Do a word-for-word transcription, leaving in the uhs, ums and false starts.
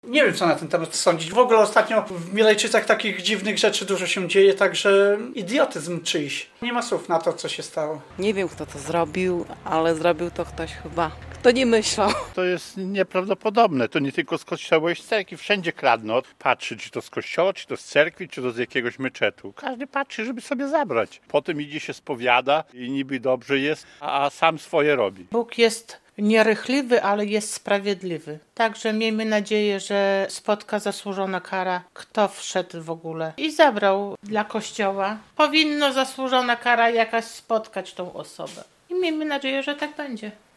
Nie wiem, co na ten temat sądzić. W ogóle ostatnio w Milejczycach takich dziwnych rzeczy dużo się dzieje, także idiotyzm czyjś. Nie ma słów na to, co się stało. Nie wiem, kto to zrobił, ale zrobił to ktoś chyba, kto nie myślał. To jest nieprawdopodobne. To nie tylko z kościoła i z cerkwi. Wszędzie kradną. Patrzy, czy to z kościoła, czy to z cerkwi, czy to z jakiegoś meczetu. Każdy patrzy, żeby sobie zabrać. Potem idzie się spowiada i niby dobrze jest, a sam swoje robi. Bóg jest nierychliwy, ale jest sprawiedliwy. Także miejmy nadzieję, że spotka zasłużona kara, kto wszedł w ogóle i zabrał dla Kościoła. Powinno zasłużona kara jakaś spotkać tą osobę. I miejmy nadzieję, że tak będzie.